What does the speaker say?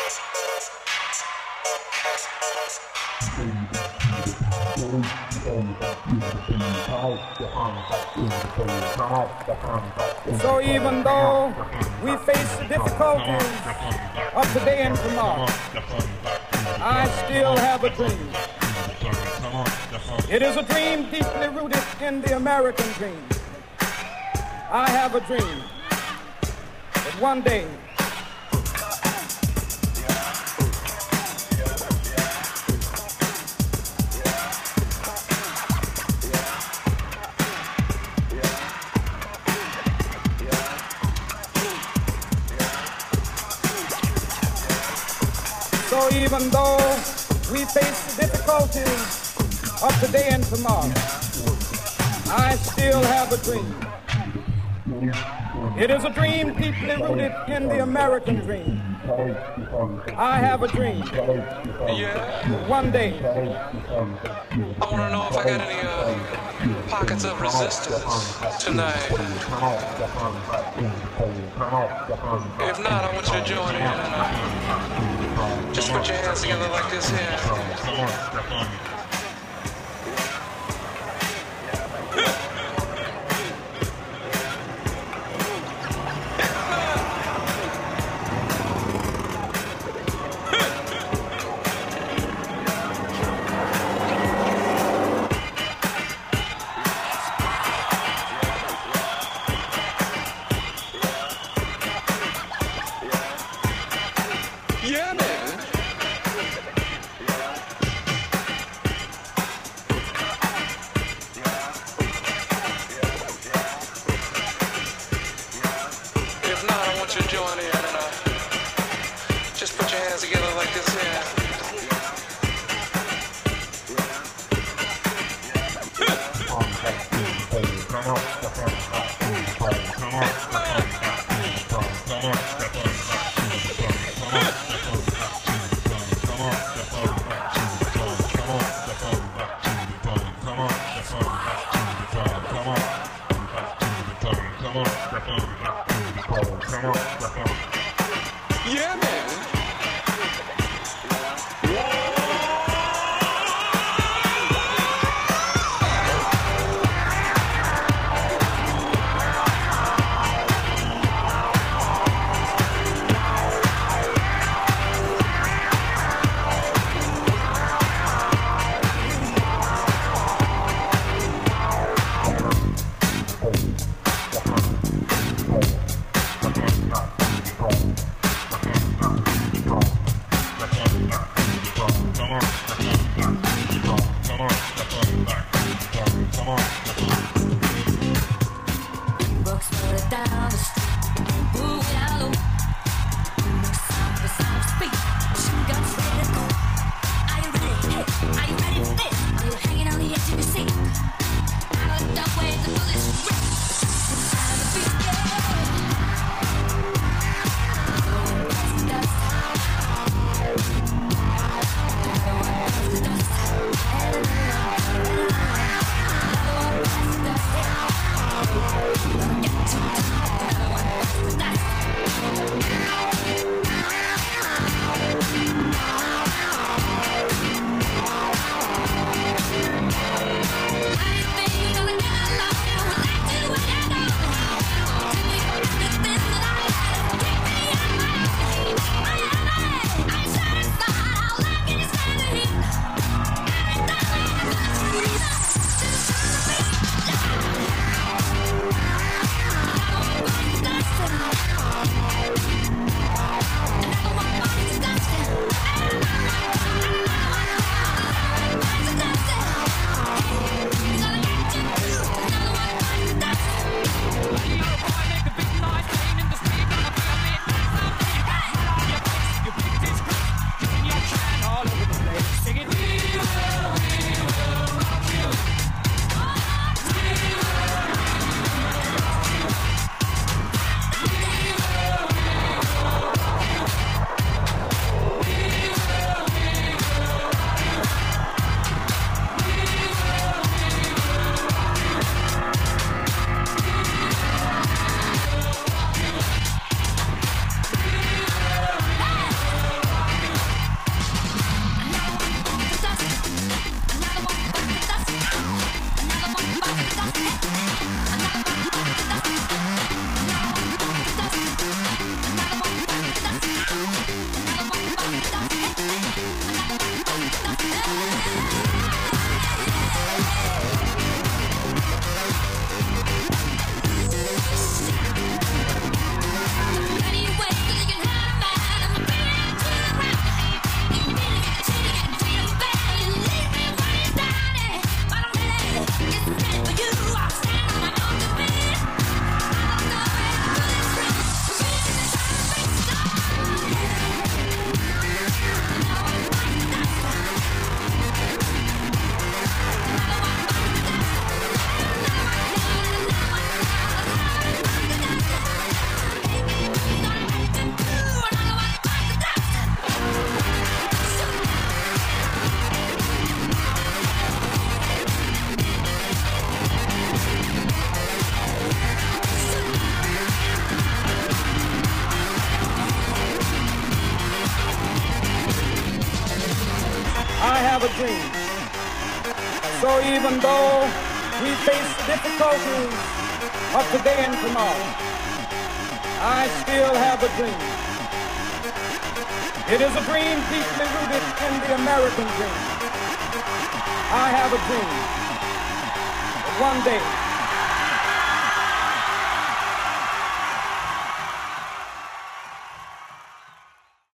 So even though we face the difficulties of today and tomorrow, I still have a dream. It is a dream deeply rooted in the American dream. I have a dream that one day So even though we face the difficulties of today and tomorrow, I still have a dream. It is a dream deeply rooted in the American dream. I have a dream. Yeah. One day. I want to know if I got any pockets of resistance tonight. If not, I want you to join in. Just put your hands together like this here. Yeah, man. If not, I want you to join in and just put your hands together like this here. Yeah, man. a dream. So even though we face the difficulties of today and tomorrow, I still have a dream. It is a dream deeply rooted in the American dream. I have a dream that one day